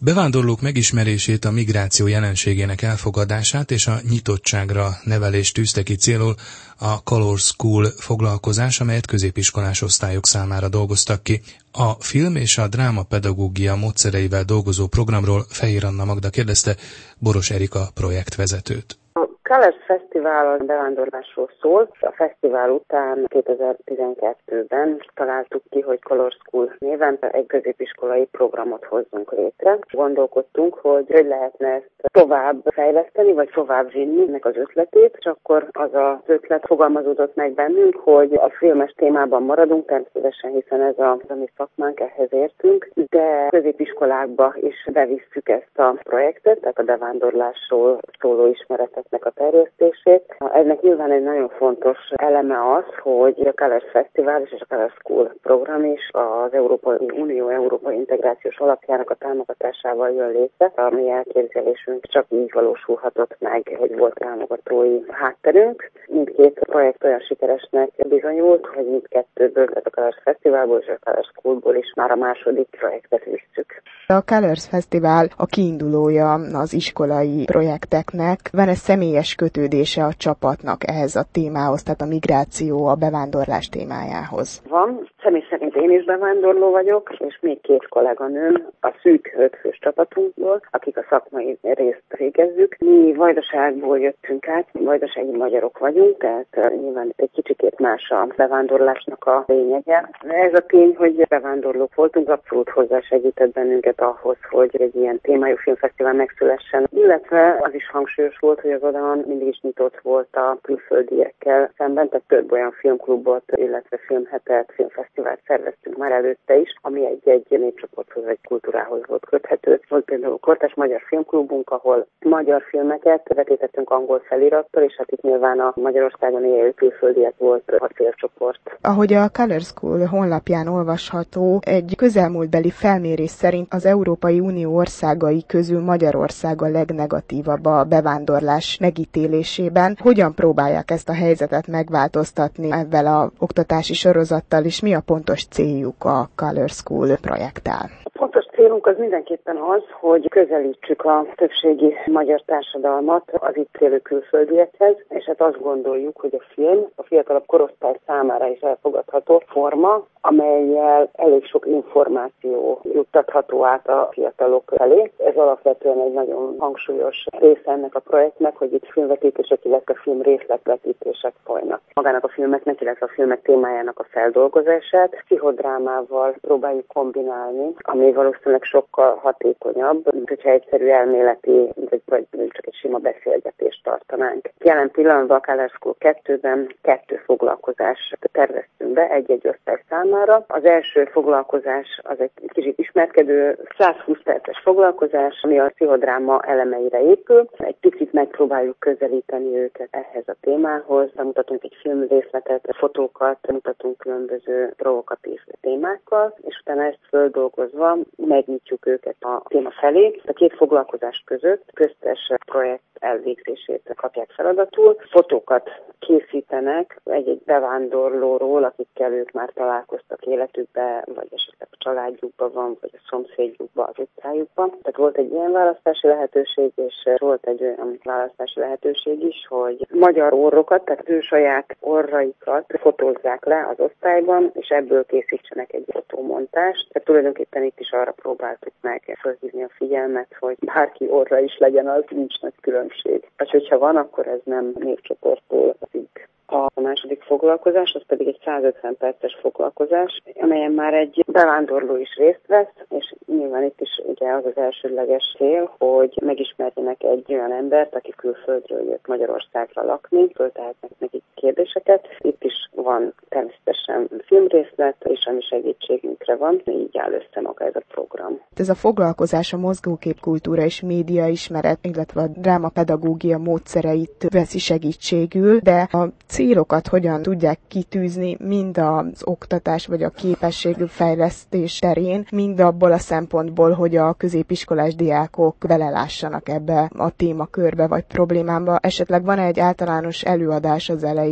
Bevándorlók megismerését, a migráció jelenségének elfogadását és a nyitottságra nevelést tűzte ki célul a Color School foglalkozás, amelyet középiskolás osztályok számára dolgoztak ki. A film és a drámapedagógia módszereivel dolgozó programról Fehér Anna Magda kérdezte Boros Erika projektvezetőt. A Colors Fesztivál a bevándorlásról szól. A fesztivál után 2012-ben találtuk ki, hogy Color School néven egy középiskolai programot hozzunk létre. Gondolkodtunk, hogy lehetne ezt tovább fejleszteni, vagy tovább vinni ennek az ötletét, és akkor az az ötlet fogalmazódott meg bennünk, hogy a filmes témában maradunk, természetesen, hiszen ez a mi szakmánk, ehhez értünk, de középiskolákba is bevisszük ezt a projektet, tehát a bevándorlásról szóló ismereteknek a terjesztését. Ennek nyilván egy nagyon fontos eleme az, hogy a Colors Fesztivál és a Color School program is az Európai Unió Európai Integrációs Alapjának a támogatásával jön létre. A mi elképzelésünk csak így valósulhatott meg, hogy volt támogatói hátterünk. Mindkét projekt olyan sikeresnek bizonyult, hogy mindkettőből, tehát a Colors Fesztiválból és a Color Schoolból is már a második projektet visszük. A Colors Fesztivál a kiindulója az iskolai projekteknek. Van-e személyes kötődése a csapatnak ehhez a témához, tehát a migráció, a bevándorlás témájához? Van. Személy szerint én is bevándorló vagyok, és még két kolléganőm a szűk 5 fős csapatunkból, akik a szakmai részt végezzük. Mi Vajdaságból jöttünk át, vajdasági magyarok vagyunk, tehát nyilván egy kicsikét más a bevándorlásnak a lényege. Ez a tény, hogy bevándorlók voltunk, abszolút hozzásegített bennünket ahhoz, hogy egy ilyen témájú filmfesztivál megszülessen, illetve az is hangsúlyos volt, hogy az oldalon mindig is nyitott volt a külföldiekkel szemben, tehát több olyan filmklubot, illetve filmhetet, filmfesztivált szerveztünk már előtte is, ami egy népcsoporthoz vagy kultúrához volt köthető. Volt például Kortárs Magyar Filmklubunk, ahol magyar filmeket vetítettünk angol felirattal, és hát itt nyilván a Magyarországon élő külföldiek volt a célcsoport. Ahogy a Color School honlapján olvasható, egy közelmúltbeli felmérés szerint az Európai Unió országai közül Magyarország a legnegatívabb a bevándorlás megítélésében. Hogyan próbálják ezt a helyzetet megváltoztatni ezzel az oktatási sorozattal, és mi a pontos céljuk a Color School projekttel? A pontos célunk az mindenképpen az, hogy közelítsük a többségi magyar társadalmat az itt élő külföldiekhez, és hát azt gondoljuk, hogy a film a fiatalabb korosztály számára is elfogadható forma, amellyel elég sok információ juttatható át a fiatalok felé. Ez alapvetően egy nagyon hangsúlyos része ennek a projektnek, hogy itt filmvetítések, illetve film részletvetítések folynak. Magának a filmeknek, illetve a filmek témájának a feldolgozását pszichodrámával próbáljuk kombinálni, ami valószínűleg sokkal hatékonyabb, mint hogyha egyszerű elméleti, vagy csak egy sima beszélgetést tartanánk. Jelen pillanatban a Color School 2-ben 2 foglalkozást terveztünk be egy-egy osztály számára. Az első foglalkozás az egy kicsit ismerkedő 120 perces foglalkozás, ami a pszichodráma elemeire épül. Egy picit megpróbáljuk közelíteni őket ehhez a témához. Mutatunk egy filmrészletet, fotókat, mutatunk különböző provokatív témákkal, és utána ezt földolgozva megnyitjuk őket a téma felé. A 2 foglalkozás között köztes projekt elvégzését kapják feladatul. Fotókat készítenek egy-egy bevándorlóról, akikkel ők már találkoztak életükben, vagy esetleg a családjukban van, vagy a szomszédjukban, az utcájukban. Tehát volt egy ilyen választási lehetőség, és volt egy olyan választási lehetőség is, hogy magyar orrokat, tehát ő saját orraikat fotózzák le az osztályban, és ebből készítsenek egy fotómontást. Tehát tulajdonképpen itt is arra próbáltuk meg felhívni a figyelmet, hogy bárki orra is legyen, az nincs nagy különbség. Vagy hogyha van, akkor ez nem névcsoporttól függ. A második foglalkozás, az pedig egy 150 perces foglalkozás, amelyen már egy bevándorló is részt vesz, és nyilván itt is ugye az az elsődleges cél, hogy megismerjenek egy olyan embert, aki külföldről jött Magyarországra lakni, föltehetnek neki kérdéseket. Itt is van természetesen filmrészlet, és ami segítségünkre van, így áll össze maga ez a program. Ez a foglalkozás a mozgóképkultúra és médiaismeret, illetve a drámapedagógia módszereit veszi segítségül, de a célokat hogyan tudják kitűzni mind az oktatás vagy a képességfejlesztés terén, mind abból a szempontból, hogy a középiskolás diákok belelássanak ebbe a témakörbe vagy problémába. Esetleg van egy általános előadás az elején,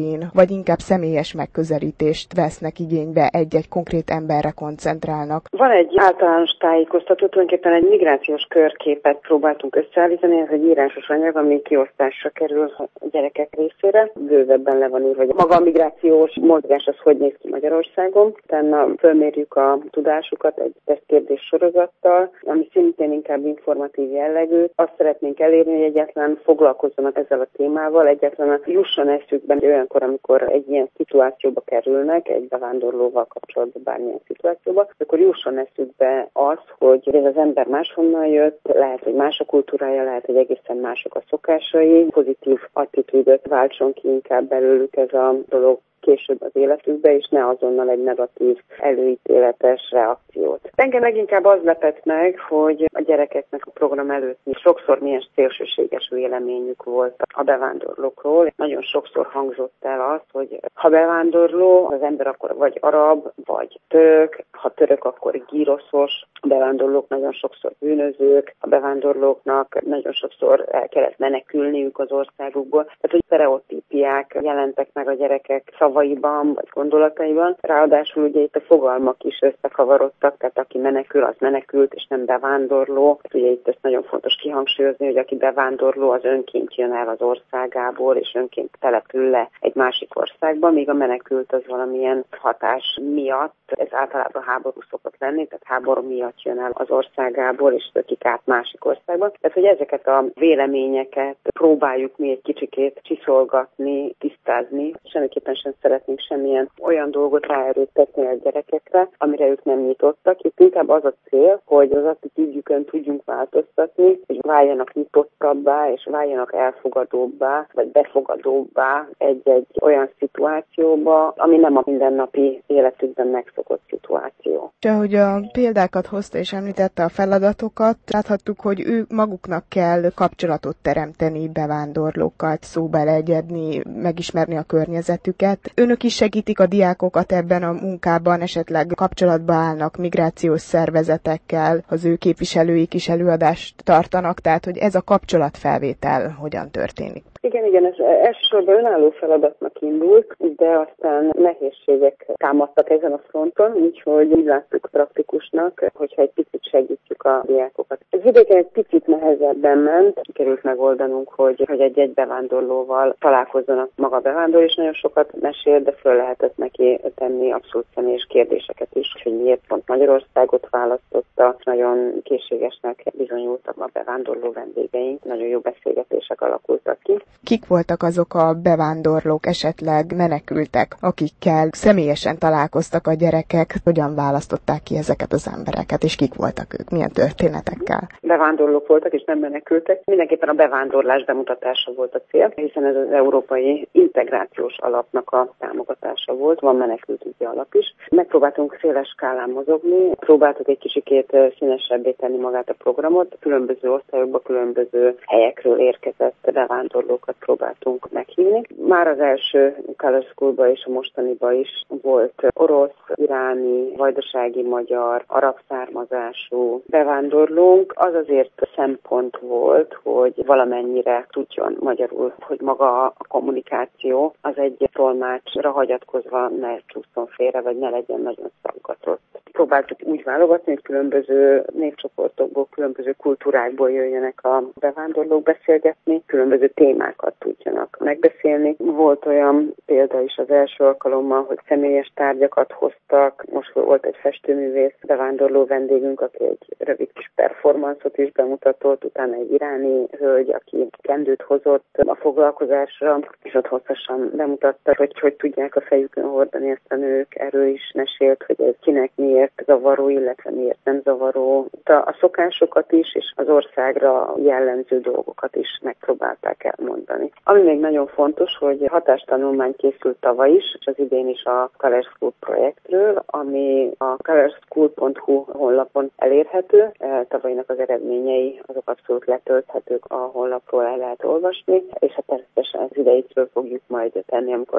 területein, vagy inkább személyes megközelítést vesznek igénybe, egy-egy konkrét emberre koncentrálnak? Van egy általános tájékoztató, tulajdonképpen egy migrációs körképet próbáltunk összeállítani, ez egy írásos anyag, ami kiosztásra kerül a gyerekek részére. Bővebben le van írva, hogy maga a migrációs mozgás az hogy néz ki Magyarországon. Utána fölmérjük a tudásukat egy tesztkérdés sorozattal, ami szintén inkább informatív jellegű. Azt szeretnénk elérni, hogy egyáltalán foglalkozzanak ezzel a témával, egyáltalán jusson eszükben olyankor, amikor egy ilyen szituációba kerülnek, egy bevándorlóval kapcsolatban bármilyen szituációba, akkor jusson eszükbe az, hogy ez az ember máshonnan jött, lehet, hogy más a kultúrája, lehet, hogy egészen mások a szokásai, pozitív attitűdöt váltson ki inkább belőlük ez a dolog később az életükbe, és ne azonnal egy negatív, előítéletes reakciót. Engem leginkább az lepett meg, hogy a gyerekeknek a program előtt sokszor milyen szélsőséges véleményük volt a bevándorlókról. Nagyon sokszor hangzott el az, hogy ha bevándorló, az ember akkor vagy arab, vagy török, ha török, akkor gíroszos, a bevándorlók nagyon sokszor bűnözők, a bevándorlóknak nagyon sokszor el kellett menekülniük az országukból. Tehát, hogy sztereotípiák jelentek meg a gyerekek szavaiban, vagy gondolataiban. Ráadásul ugye itt a fogalmak is összekavarodtak, tehát aki menekül, az menekült, és nem bevándorló. Ugye itt ezt nagyon fontos kihangsúlyozni, hogy aki bevándorló, az önként jön el az országából, és önként települ le egy másik országba, míg a menekült az valamilyen hatás miatt, ez általában háború szokott lenni, tehát háború miatt jön el az országából, és szökik át másik országba. Tehát, hogy ezeket a véleményeket próbáljuk mi egy kicsikét csiszolgatni, tisztázni. Semmiképpen sem szeretnénk semmilyen olyan dolgot ráerőltetni a gyerekekre, amire ők nem nyitottak. Itt inkább az a cél, hogy az attitűdjükön tudjunk változtatni, hogy váljanak nyitottabbá, és váljanak elfogadóbbá, vagy befogadóbbá egy olyan szituációba, ami nem a mindennapi életükben megszokott szituáció. És ahogy a példákat hozta és említette a feladatokat, láthattuk, hogy ők maguknak kell kapcsolatot teremteni bevándorlókkal, szóba elegyedni, megismerni a környezetüket. Önök is segítik a diákokat ebben a munkában, esetleg kapcsolatba állnak migrációs szervezetekkel, az ő képviselőik is előadást tartanak, tehát hogy ez a kapcsolatfelvétel hogyan történik. Igen, ez elsősorban önálló feladatnak indult, de aztán nehézségek támadtak ezen a fronton, úgyhogy úgy láttuk praktikusnak, hogyha egy picit segítjük a diákokat. Ez vidéken egy picit nehezebben ment, sikerült megoldanunk, hogy egy bevándorlóval találkozzanak maga a bevándorló, és nagyon sokat mesél, de föl lehetett neki tenni abszolút személyes kérdéseket is, hogy miért pont Magyarországot választotta. Nagyon készségesnek bizonyultak a bevándorló vendégeink, nagyon jó beszélgetések alakultak ki. Kik voltak azok a bevándorlók, esetleg menekültek, akikkel személyesen találkoztak a gyerekek, hogyan választották ki ezeket az embereket, és kik voltak ők, milyen történetekkel? Bevándorlók voltak, és nem menekültek. Mindenképpen a bevándorlás bemutatása volt a cél, hiszen ez az európai integrációs alapnak a támogatása volt, van menekültügyi alap is. Megpróbáltunk széles skálán mozogni, próbáltuk egy kicsikét színesebbé tenni magát a programot, különböző osztályokba, különböző helyekről érkezett bevándorlókat próbáltunk meghívni. Már az első Color Schoolba és a mostaniba is volt orosz, iráni, vajdasági magyar, arab származású bevándorlónk. Az azért szempont volt, hogy valamennyire tudjon magyarul, hogy maga a kommunikáció az egy tolmácsra hagyatkozva ne csúszson félre, vagy ne legyen nagyon szaggatott. Próbáltuk úgy válogatni, hogy különböző népcsoportokból, különböző kultúrákból jöjjenek a bevándorlók beszélgetni, különböző témákat tudjanak megbeszélni. Volt olyan példa is az első alkalommal, hogy személyes tárgyakat hoztak. Most volt egy festőművész bevándorló vendégünk, aki egy rövid kis performanszot is bemutatott, utána egy iráni hölgy, aki kendőt hozott a foglalkozásra, és ott hosszasan bemutatta, hogy tudják a fejükön hordani ezt a nők. Erről is mesélt, hogy ez kinek miért zavaró, illetve miért nem zavaró. A szokásokat is, és az országra jellemző dolgokat is megpróbálták elmondani. Ami még nagyon fontos, hogy hatástanulmány készült tavaly is, és az idén is a Color School projektről, ami a colorschool.hu honlapon elérhető. Tavalynak az eredményei azok abszolút letölthetők, a honlapról el lehet olvasni, és természetesen az idejétről fogjuk majd tenni, amikor lezárul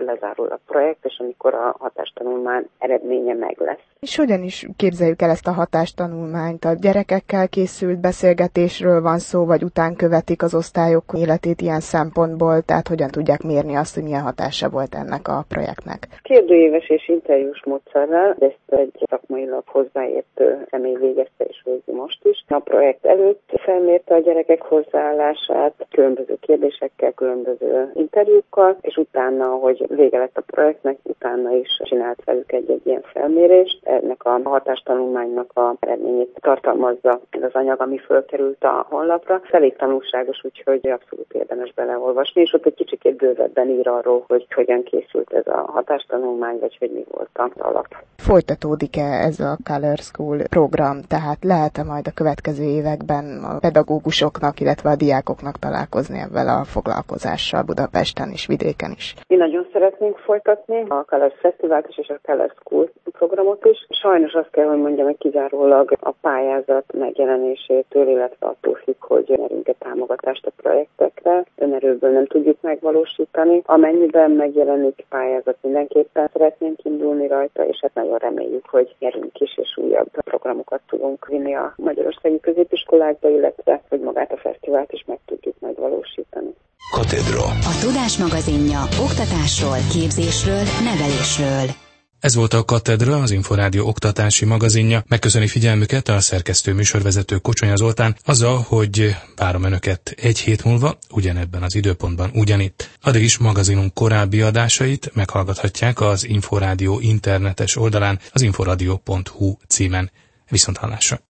szól a projekt, és amikor a hatástanulmány eredménye meg lesz. És hogyan is képzeljük el ezt a hatástanulmányt? A gyerekekkel készült beszélgetésről van szó, vagy után követik az osztályok életét ilyen szempontból, tehát hogyan tudják mérni azt, hogy milyen hatása volt ennek a projektnek? Kérdőéves és interjús módszerrel, ezt egy szakmailag hozzáértő személy végezte és végzi most is. A projekt előtt felmérte a gyerekek hozzáállását különböző kérdésekkel, különböző interjúkkal, és utána, hogy vége lett a projektnek, utána is csinált velük egy ilyen felmérést. Ennek a hatástanulmánynak a eredményét tartalmazza ez az anyag, ami fölkerült a honlapra. Elég tanulságos, úgyhogy abszolút érdemes beleolvasni, és ott egy kicsikét bővebben ír arról, hogy hogyan készült ez a hatástanulmány, vagy hogy mi volt az alap. Folytatódik-e ez a Color School program, tehát lehet-e majd a következő években a pedagógusoknak, illetve a diákoknak találkozni ebben a foglalkozással Budapesten és vidéken is? Mi nagyon szeretnénk folytatni a Color Fesztivált és a Color School programot is. Sajnos azt kell, hogy mondjam, hogy kizárólag a pályázat megjelenésétől, illetve attól függ, hogy nyerünk-e támogatást a projektekre. Önerőből nem tudjuk megvalósítani. Amennyiben megjelenik pályázat, mindenképpen szeretnénk indulni rajta, és hát nagyon reméljük, hogy nyerünk is, és újabb programokat tudunk vinni a magyarországi középiskolákba, illetve hogy magát a fesztivált is meg tudjuk megvalósítani. Katedra. A Tudás magazinja oktatásról, képzésről, nevelésről. Ez volt a Katedra, az Inforádió oktatási magazinja. Megköszöni figyelmüket a szerkesztő műsorvezető Kocsonya Zoltán azzal, hogy várom önöket egy hét múlva, ugyanebben az időpontban ugyanitt. Addig is magazinunk korábbi adásait meghallgathatják az Inforádió internetes oldalán, az inforadio.hu címen. Viszonthallásra!